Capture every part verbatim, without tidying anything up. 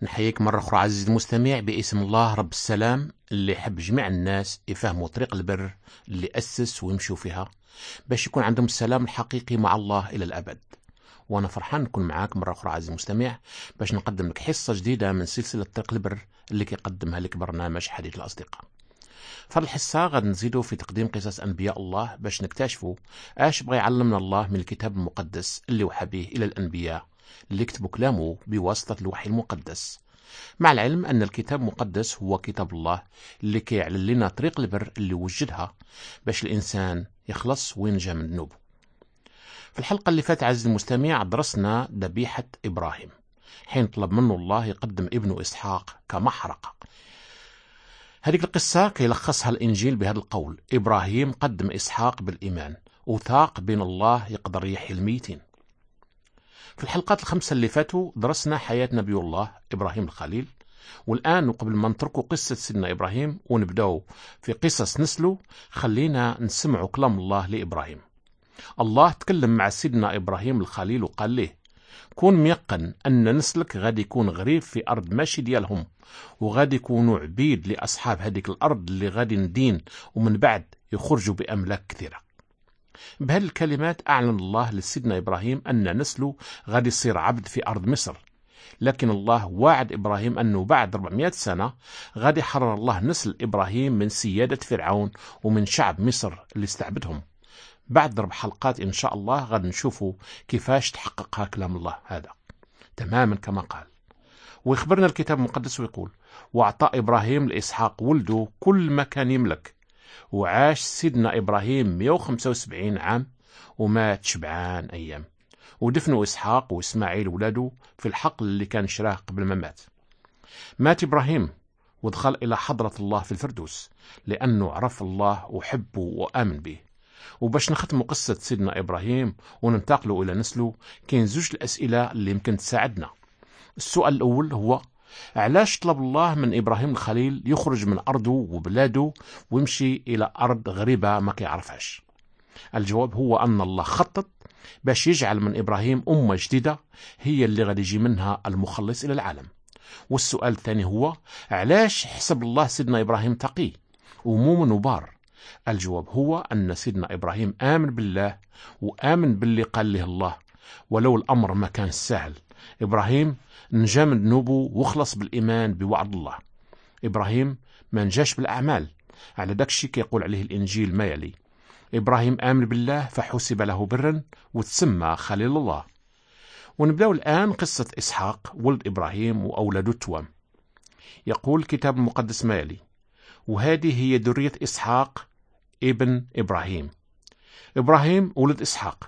نحييك مرة أخرى عزيزي المستمع باسم الله رب السلام اللي يحب جميع الناس يفهموا طريق البر اللي أسس ويمشوا فيها باش يكون عندهم السلام الحقيقي مع الله إلى الأبد. وأنا فرحان نكون معاك مرة أخرى عزيزي المستمع باش نقدم لك حصة جديدة من سلسلة طريق البر اللي كيقدمها لك برنامج حديث الأصدقاء. في الحصة غادي نزيدوا في تقديم قصص أنبياء الله باش نكتشفوا اش بغى يعلمنا الله من الكتاب المقدس اللي وحى به إلى الأنبياء اللي كتبوا كلامه بواسطة الوحي المقدس، مع العلم أن الكتاب المقدس هو كتاب الله اللي كيعلن لنا طريق البر اللي وجدها باش الإنسان يخلص وينجى من ذنوبه. في الحلقة اللي فاتت عزيزي المستمع درسنا ذبيحة إبراهيم حين طلب منه الله يقدم ابنه إسحاق كمحرقة. هذه القصة كيلخصها الإنجيل بهذا القول: إبراهيم قدم إسحاق بالإيمان وثاق بين الله يقدر يحيي الميتين. في الحلقات الخمسة اللي فاتوا درسنا حياة نبي الله إبراهيم الخليل، والآن وقبل ما نتركوا قصة سيدنا إبراهيم ونبدأوا في قصص نسله خلينا نسمعوا كلام الله لإبراهيم. الله تكلم مع سيدنا إبراهيم الخليل وقال له: كون ميقن أن نسلك غادي يكون غريب في أرض ماشي ديالهم، وغادي يكونوا عبيد لأصحاب هذيك الأرض اللي غادي ندين ومن بعد يخرجوا بأملاك كثيرة. بهذه الكلمات أعلن الله لسيدنا إبراهيم أن نسله غادي يصير عبد في أرض مصر، لكن الله وعد إبراهيم أنه بعد أربعمائة سنة غادي يحرر الله نسل إبراهيم من سيادة فرعون ومن شعب مصر اللي استعبدهم. بعد ضرب حلقات إن شاء الله غادي نشوفوا كيفاش تحقق كلام الله هذا تماما كما قال. ويخبرنا الكتاب المقدس ويقول: وأعطى إبراهيم لإسحاق ولده كل ما كان يملك، وعاش سيدنا إبراهيم مئة وخمسة وسبعين عام ومات شبعان أيام، ودفنوا إسحاق وإسماعيل ولاده في الحقل اللي كان شراه قبل ما مات. مات إبراهيم ودخل إلى حضرة الله في الفردوس لأنه عرف الله وحبه وآمن به. وباش نختم قصة سيدنا إبراهيم وننتقلوا إلى نسله كاين زوج الأسئلة اللي يمكن تساعدنا. السؤال الأول هو: علاش طلب الله من إبراهيم الخليل يخرج من أرضه وبلاده ويمشي إلى أرض غريبة ما كيعرفهاش؟ الجواب هو أن الله خطط باش يجعل من إبراهيم أمة جديدة هي اللي غادي يجي منها المخلص إلى العالم. والسؤال الثاني هو: علاش حسب الله سيدنا إبراهيم تقي ومؤمن وبار؟ الجواب هو أن سيدنا إبراهيم آمن بالله وآمن باللي قال له الله، ولو الأمر ما كان سهل. إبراهيم نجا من ذنوبه وخلص بالإيمان بوعد الله. إبراهيم ما نجاش بالأعمال، على داكشي كيقول عليه الإنجيل ما يلي: إبراهيم آمن بالله فحسب له برا وتسمى خليل الله. ونبدأ الآن قصة إسحاق ولد إبراهيم وأولاده التوام. يقول الكتاب المقدس ما يلي: وهذه هي ذرية إسحاق ابن إبراهيم. إبراهيم ولد إسحاق،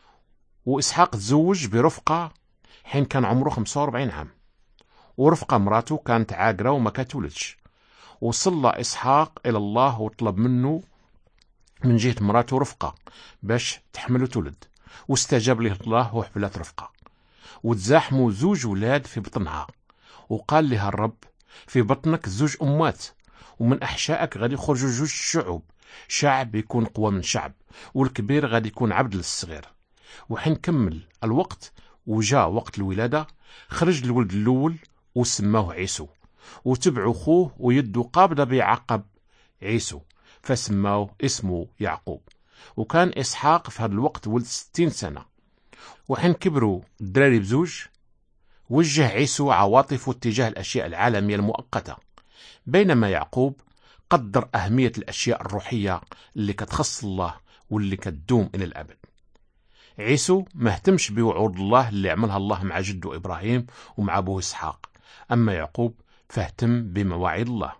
وإسحاق تزوج برفقة حين كان عمره خمسة وأربعين عام، ورفقة مراته كانت عاقرة وما كتولدش. وصلى إسحاق إلى الله وطلب منه من جهة مراته رفقة باش تحمل وتولد، واستجاب له الله وحبلت رفقة، وتزاحموا زوج ولاد في بطنها. وقال لها الرب: في بطنك زوج أمات، ومن أحشائك غادي يخرجوا جوج شعوب، شعب يكون قوى من شعب، والكبير غادي يكون عبد للصغير. وحين كمل الوقت وجاء وقت الولادة خرج الولد الأول وسماه عيسو، وتبعوا خوه ويدو قابضة بعقب عيسو فسماه اسمه يعقوب. وكان إسحاق في هذا الوقت ولد ستين سنة. وحين كبروا الدراري بزوج وجه عيسو عواطفه اتجاه الأشياء العالمية المؤقتة، بينما يعقوب قدر أهمية الأشياء الروحية اللي كتخص الله واللي كتدوم إلى الأبد. عيسو ما اهتمش بوعود الله اللي عملها الله مع جده إبراهيم ومع أبوه إسحاق، أما يعقوب فاهتم بمواعيد الله.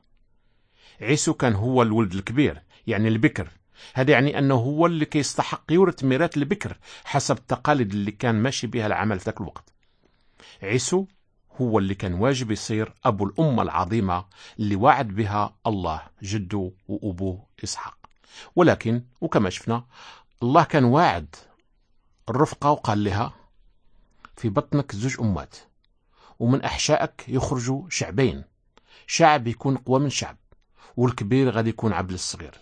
عيسو كان هو الولد الكبير، يعني البكر. هذا يعني أنه هو اللي كيستحق يورث ميراث البكر حسب التقاليد اللي كان ماشي بها العمل في ذاك الوقت. عيسو هو اللي كان واجب يصير أبو الأمة العظيمة اللي وعد بها الله جده وأبوه إسحاق. ولكن وكما شفنا الله كان واعد الرفقة وقال لها: في بطنك زوج أمات، ومن أحشائك يخرجوا شعبين، شعب يكون قوى من شعب، والكبير غادي يكون عبد الصغير.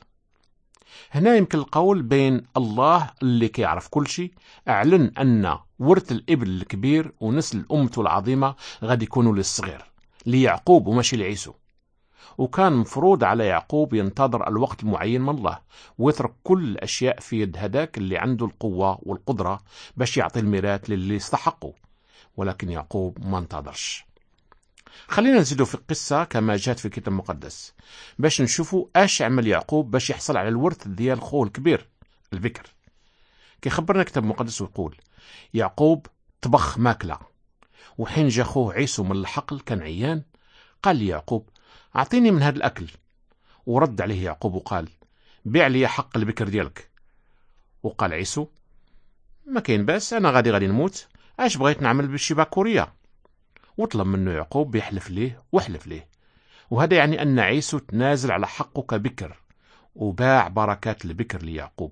هنا يمكن القول بين الله اللي كيعرف كل شيء أعلن أن ورث الإبن الكبير ونسل أمته العظيمة غادي يكونوا للصغير، ليعقوب وماشي لعيسو، وكان مفروض على يعقوب ينتظر الوقت المعين من الله ويترك كل الأشياء في يد هداك اللي عنده القوة والقدرة باش يعطي الميراث للي يستحقه، ولكن يعقوب ما انتظرش. خلينا نزيدوا في القصة كما جات في الكتاب المقدس باش نشوفوا اش عمل يعقوب باش يحصل على الورث ديال خوه الكبير البكر. كي خبرنا الكتاب المقدس ويقول يعقوب طبخ ماكلة، وحين جا خوه عيسو من الحقل كان عيان، قال لي يعقوب أعطيني من هذا الأكل. ورد عليه يعقوب وقال بيع لي حق البكر ديالك. وقال عيسو ما كاين باس، أنا غادي غادي نموت، اش بغيت نعمل بشي باكورية. وطلب منه يعقوب بيحلف ليه وحلف ليه، وهذا يعني أن عيسو تنازل على حقه كبكر وباع بركات البكر ليعقوب.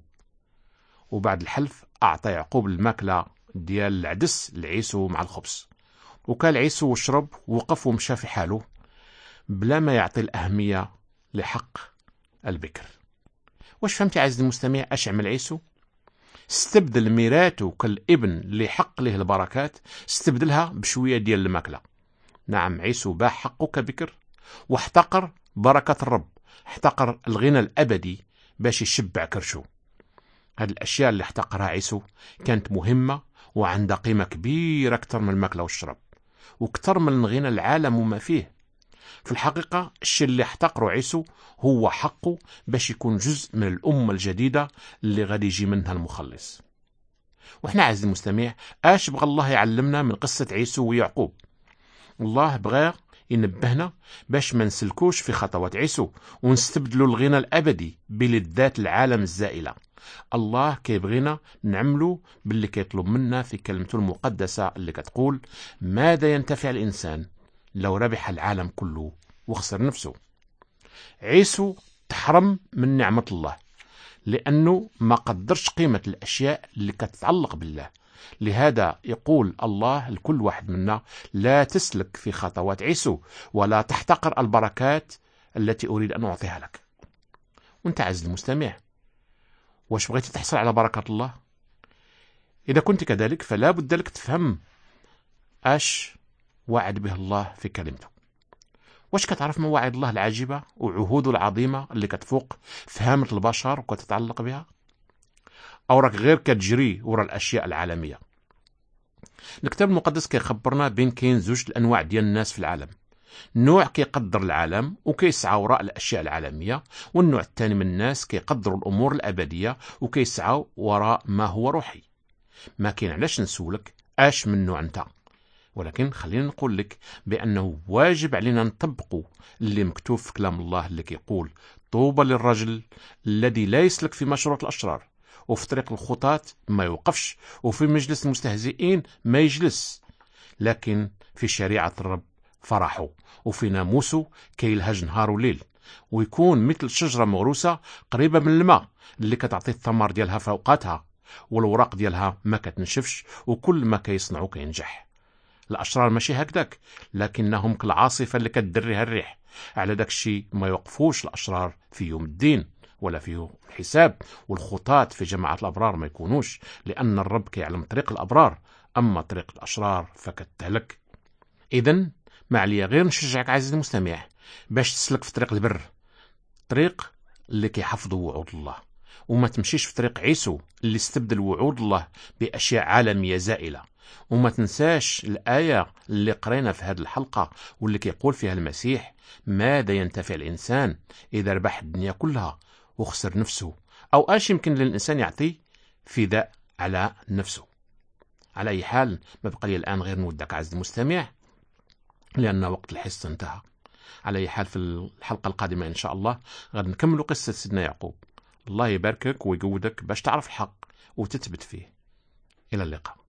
وبعد الحلف أعطى يعقوب الماكلة ديال العدس لعيسو مع الخبز، وكال عيسو وشرب ووقف ومشى في حاله بلا ما يعطي الأهمية لحق البكر. واش فهمتي عزيزي المستمع اش عمل عيسو؟ استبدل ميراته كالابن اللي حق له البركات، استبدلها بشوية ديال الماكلة. نعم، عيسو باع حقه كبكر واحتقر بركة الرب، احتقر الغنى الأبدي باش يشبع كرشو. هذه الأشياء اللي احتقرها عيسو كانت مهمة وعندها قيمة كبيرة أكثر من الماكلة والشرب وأكثر من غنى العالم وما فيه. في الحقيقة الشيء اللي احتقره عيسو هو حقه باش يكون جزء من الأمة الجديدة اللي غادي يجي منها المخلص. وإحنا عزيزي المستمع اش بغى الله يعلمنا من قصة عيسو ويعقوب؟ الله بغى ينبهنا باش ما نسلكوش في خطوات عيسو ونستبدلوا الغنى الأبدي بلذات العالم الزائلة. الله كيبغينا نعملوا باللي كيطلب منا في كلمته المقدسة اللي كتقول ماذا ينتفع الإنسان لو ربح العالم كله وخسر نفسه. عيسو تحرم من نعمة الله لأنه ما قدرش قيمة الأشياء اللي كتتعلق بالله. لهذا يقول الله لكل واحد منا لا تسلك في خطوات عيسو ولا تحتقر البركات التي أريد أن أعطيها لك. وانت عزيزي المستمع واش بغيتي تحصل على بركة الله؟ إذا كنت كذلك فلا بد لك تفهم اش وعد به الله في كلمته. واش كتعرف مواعيد الله العجيبة وعهوده العظيمة اللي كتفوق فهامة البشر وكتتعلق بها؟ أو راك غير كتجري ورا الأشياء العالمية؟ الكتاب المقدس كيخبرنا بين كاين زوج الأنواع ديال الناس في العالم، نوع كيقدر العالم وكيسعى وراء الأشياء العالمية، والنوع الثاني من الناس كيقدروا الأمور الأبدية وكيسعوا وراء ما هو روحي. ما كاين علاش نسولك اش من نوع انت، ولكن خلينا نقول لك بأنه واجب علينا نطبقوا اللي مكتوب في كلام الله اللي كيقول طوبى للرجل الذي لا يسلك في مشورة الأشرار وفي طريق الخطاة ما يوقفش وفي مجلس المستهزئين ما يجلس، لكن في شريعة الرب فرحه وفي ناموسه كيلهج نهار وليل، ويكون مثل شجرة مغروسة قريبة من الماء اللي كتعطي الثمر ديالها في أوقاتها والوراق ديالها ما كتنشفش وكل ما كيصنعوا كينجح. الأشرار ماشي هكذاك، لكنهم كالعاصفة اللي كتدريها الريح. على داك الشيء ما يوقفوش الأشرار في يوم الدين ولا في يوم الحساب، والخطاة في جماعة الأبرار ما يكونوش، لأن الرب كيعلم طريق الأبرار، أما طريق الأشرار فكتهلك. إذن ما عليا غير نشجعك عزيزي المستمع باش تسلك في طريق البر، طريق اللي كيحفظوا وعود الله، وما تمشيش في طريق عيسو اللي استبدل وعود الله بأشياء عالمية زائلة. وما تنساش الآية اللي قرينا في هذه الحلقة واللي كيقول فيها المسيح ماذا ينتفع الإنسان إذا ربح الدنيا كلها وخسر نفسه، أو اش يمكن للإنسان يعطي فداء على نفسه. على أي حال ما بقى لي الآن غير نودك عزيزي المستمع لأن وقت الحصة انتهى. على أي حال في الحلقة القادمة إن شاء الله غادي نكمل قصة سيدنا يعقوب. الله يباركك ويقودك باش تعرف الحق وتثبت فيه. إلى اللقاء.